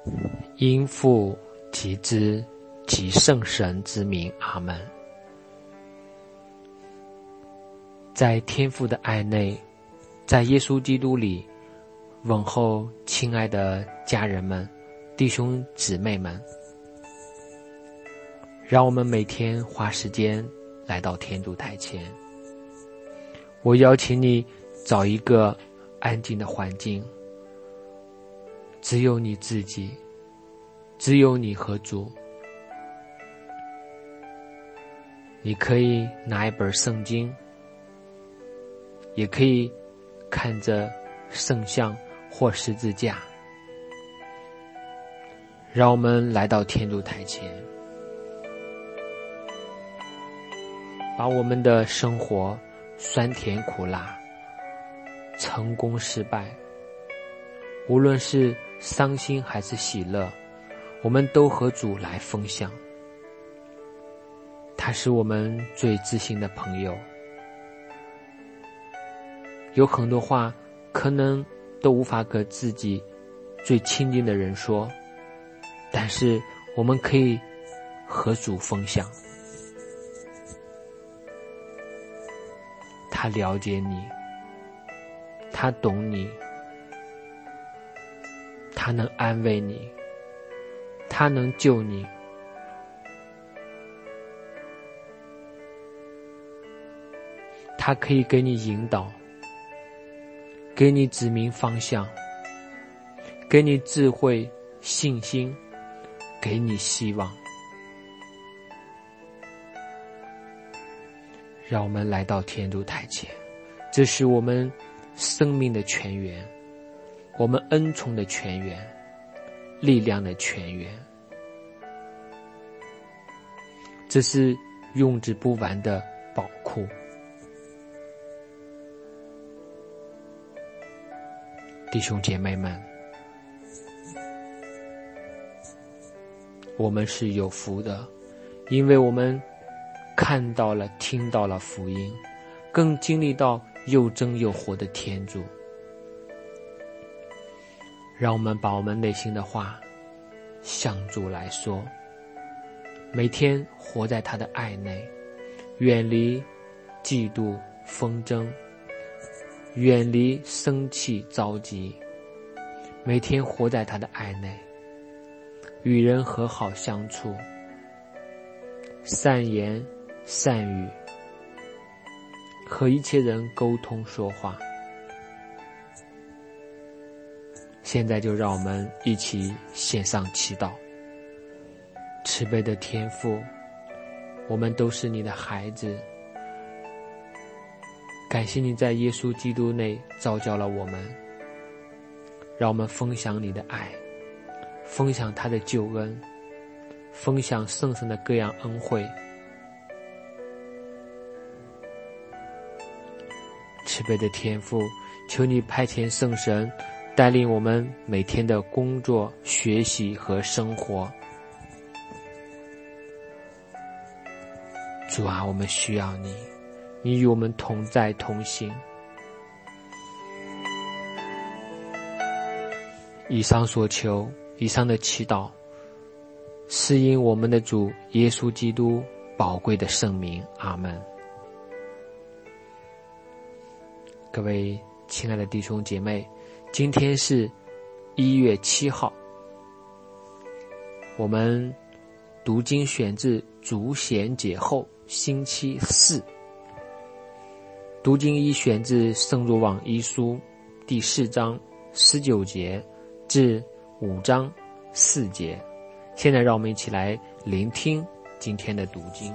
因父及子及圣神之名，阿们。在天父的爱内，在耶稣基督里，问候亲爱的家人们、弟兄姊妹们。让我们每天花时间来到天主台前。我邀请你找一个安静的环境，只有你自己，只有你和主。你可以拿一本圣经，也可以看着圣像或十字架。让我们来到天主台前，把我们的生活酸甜苦辣、成功失败，无论是伤心还是喜乐，我们都和主来分享。他是我们最知心的朋友，有很多话可能都无法跟自己最亲近的人说，但是我们可以和主分享。他了解你，他懂你，他能安慰你，他能救你。他可以给你引导，给你指明方向，给你智慧、信心，给你希望。让我们来到天主台前，这是我们生命的泉源，我们恩宠的泉源，力量的泉源。这是用之不完的宝库。弟兄姐妹们，我们是有福的，因为我们看到了、听到了福音，更经历到又真又活的天主。让我们把我们内心的话向主来说，每天活在他的爱内，远离嫉妒纷争，远离生气着急，每天活在他的爱内，与人和好相处，善言善语，和一切人沟通说话。现在就让我们一起献上祈祷。慈悲的天父，我们都是你的孩子，感谢你在耶稣基督内召叫了我们，让我们分享你的爱，分享他的救恩，分享圣神的各样恩惠。慈悲的天父，求你派遣圣神带领我们每天的工作、学习和生活。主啊，我们需要你，你与我们同在同行。以上所求，以上的祈祷，是因我们的主耶稣基督宝贵的圣名。阿们。各位亲爱的弟兄姐妹，今天是1月7号，我们读经选自主显节后星期4，读经一选自圣若望一书第4章19节至5章4节。现在让我们一起来聆听今天的读经。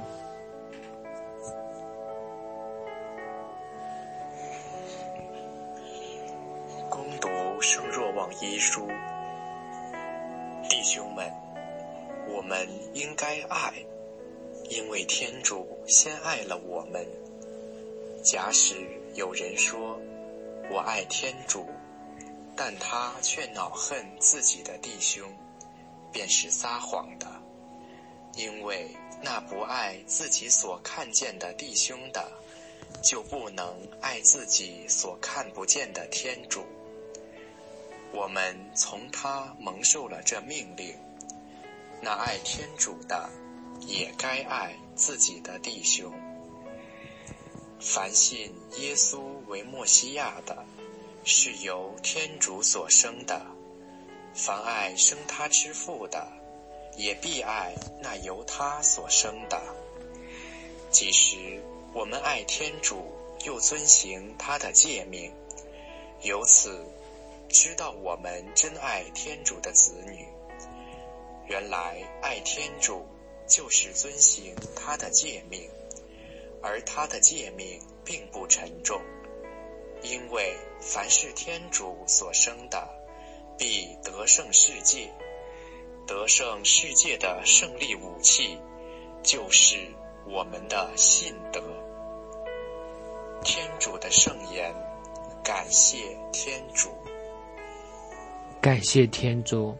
恭读圣若望一书。弟兄们，我们应该爱，因为天主先爱了我们。假使有人说我爱天主，但他却恼恨自己的弟兄，便是撒谎的。因为那不爱自己所看见的弟兄的，就不能爱自己所看不见的天主。 我们从他蒙受了这命令：那爱天主的，也该爱自己的弟兄。凡信耶稣为默西亚的，是由天主所生的；凡爱生他之父的，也必爱那由他所生的。即使我们爱天主，又遵行他的诫命，由此知道我们真爱天主的子女。原来爱天主就是遵行他的诫命，而他的诫命并不沉重，因为凡是天主所生的，必得胜世界。得胜世界的胜利武器，就是我们的信德。天主的圣言，感谢天主。 感谢天主。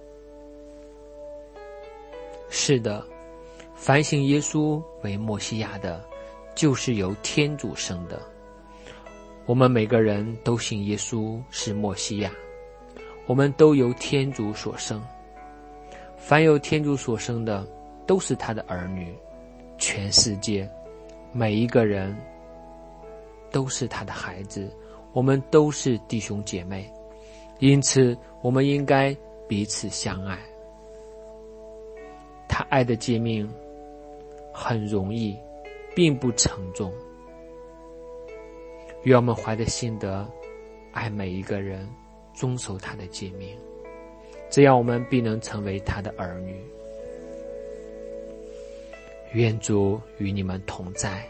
是的，凡信耶稣为默西亚的，就是由天主生的。我们每个人都信耶稣是默西亚，我们都由天主所生。凡有天主所生的，都是他的儿女。全世界每一个人都是他的孩子，我们都是弟兄姐妹，因此我们应该彼此相爱。他爱的诫命很容易，并不沉重。愿我们怀着信德爱每一个人，遵守他的诫命，这样我们必能成为他的儿女。愿主与你们同在。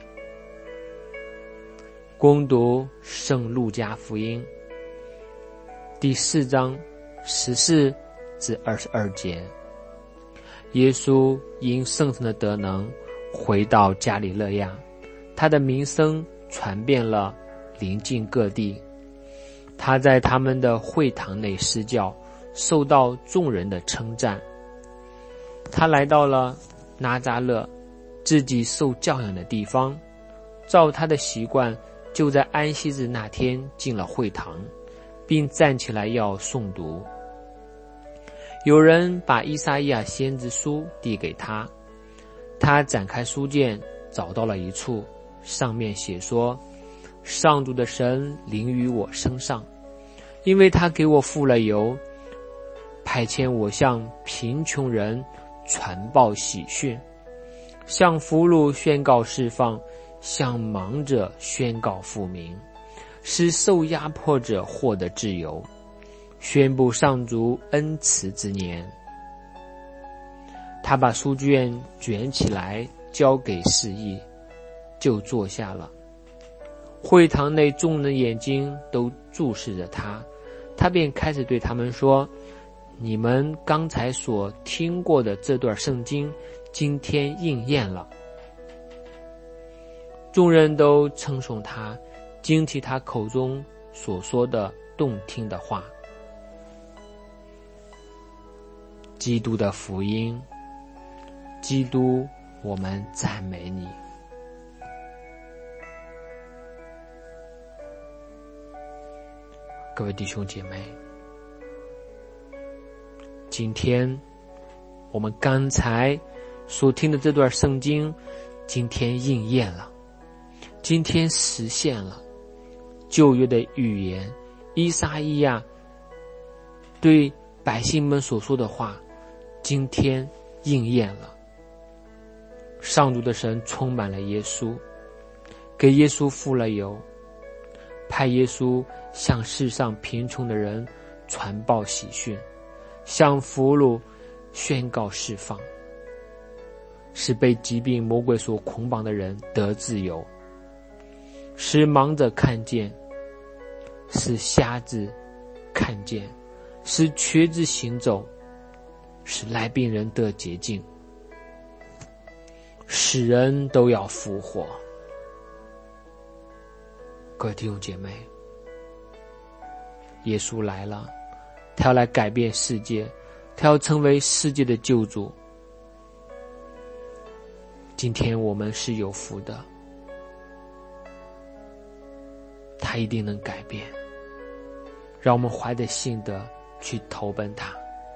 恭读圣路加福音第4章14至22节。耶稣因圣神的德能回到加里肋亚，他的名声传遍了邻近各地。他在他们的会堂内施教，受到众人的称赞。他来到了拿撒勒，自己受教养的地方，照他的习惯，就在安息日那天进了会堂，并站起来要诵读。有人把以赛亚先知书递给他，他展开书卷，找到了一处，上面写说：上主的神临于我身上，因为他给我付了油，派遣我向贫穷人传报喜讯，向俘虏宣告释放，向盲者宣告复明，使受压迫者获得自由，宣布上主恩慈之年。他把书卷卷起来交给示意，就坐下了。会堂内众人的眼睛都注视着他，他便开始对他们说：你们刚才所听过的这段圣经，今天应验了。众人都称颂他，惊奇他口中所说的动听的话。基督的福音，基督，我们赞美你。各位弟兄姐妹，今天我们刚才所听的这段圣经，今天应验了，今天实现了旧约的预言，依撒意亚对百姓们所说的话，今天应验了。上主的神充满了耶稣，给耶稣付了油，派耶稣向世上贫穷的人传报喜讯，向俘虏宣告释放，使被疾病魔鬼所捆绑的人得自由，使盲者看见，使瞎子看见，使瘸子行走，使癩病人得洁净，使人都要复活。各位弟兄姐妹，耶稣来了，他要来改变世界，他要成为世界的救主。今天我们是有福的，他一定能改变。让我们怀着信德去投奔他，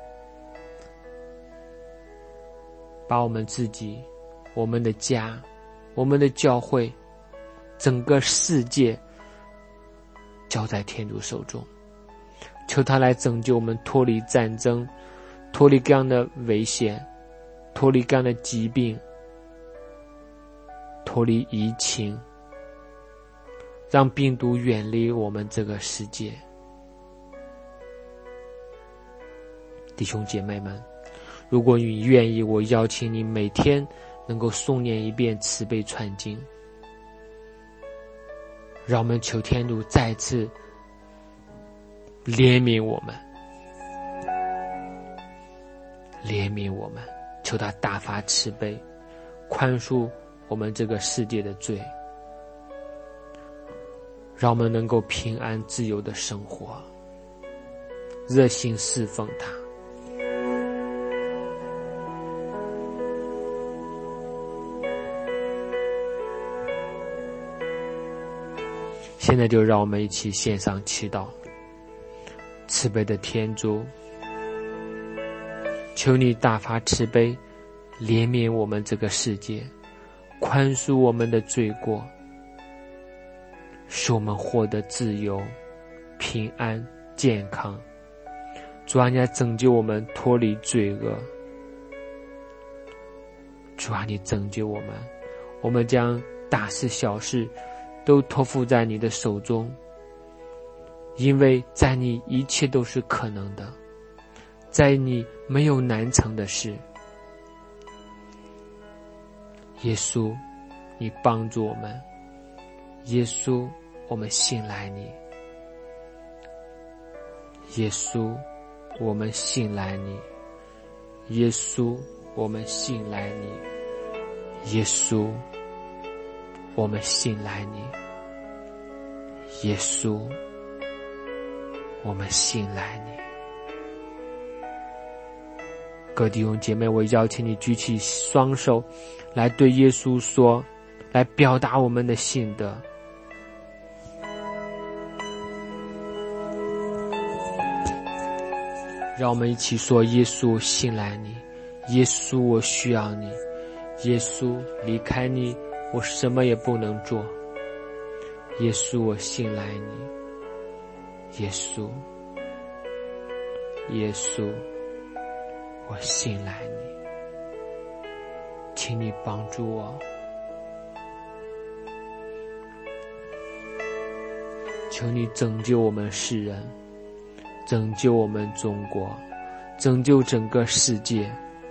把我们自己、我们的家、我们的教会、整个世界交在天主手中，求他来拯救我们，脱离战争，脱离各样的危险，脱离各样的疾病，脱离疫情，让病毒远离我们这个世界。弟兄姐妹们，如果你愿意，我邀请你每天能够诵念一遍慈悲传经，让我们求天主再次怜悯我们，怜悯我们，求他大发慈悲，宽恕我们这个世界的罪，让我们能够平安自由的生活，热心侍奉他。现在就让我们一起献上祈祷。慈悲的天主，求你大发慈悲，怜悯我们这个世界，宽恕我们的罪过，使我们获得自由、平安、健康。主啊，你来拯救我们脱离罪恶。主啊，你拯救我们，我们将大事小事都托付在你的手中，因为在你一切都是可能的，在你没有难成的事。耶稣，你帮助我们，耶稣，我们信赖你，耶稣，我们信赖你，耶稣，我们信赖你，耶稣，我们信赖你，耶稣，我们信赖你。各弟兄姐妹，我邀请你举起双手来对耶稣说，来表达我们的信德。让我们一起说，耶稣，信赖你，耶稣，我需要你，耶稣，离开你我什么也不能做，耶稣，我信赖你，耶稣，耶稣，我信赖你，请你帮助我，求你拯救我们世人，拯救我们中国，拯救整个世界。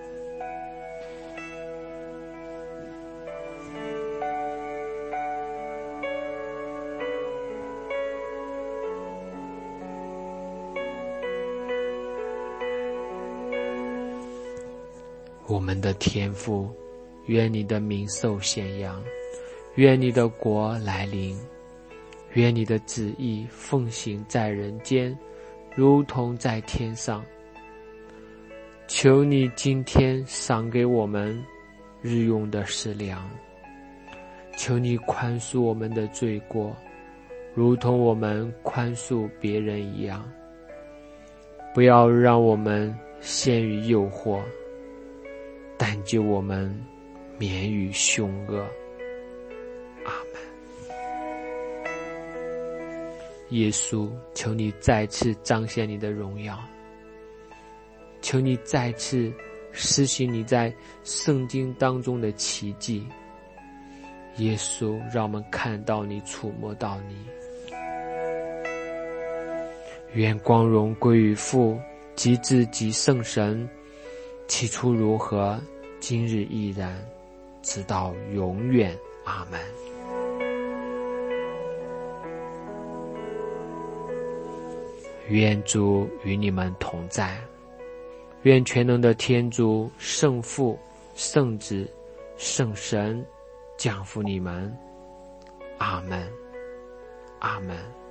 我们的天父，愿你的名受显扬，愿你的国来临，愿你的旨意奉行在人间，如同在天上。求你今天赏给我们日用的食粮，求你宽恕我们的罪过，如同我们宽恕别人一样。不要让我们陷于诱惑，但救我们免于凶恶。阿门。耶稣，求你再次彰显你的荣耀，求你再次施行你在圣经当中的奇迹。耶稣，让我们看到你，触摸到你。愿光荣归于父及子及圣神，起初如何，今日亦然，直到永远。阿们。愿主与你们同在，愿全能的天主、圣父、圣子、圣神降福你们。阿们，阿们。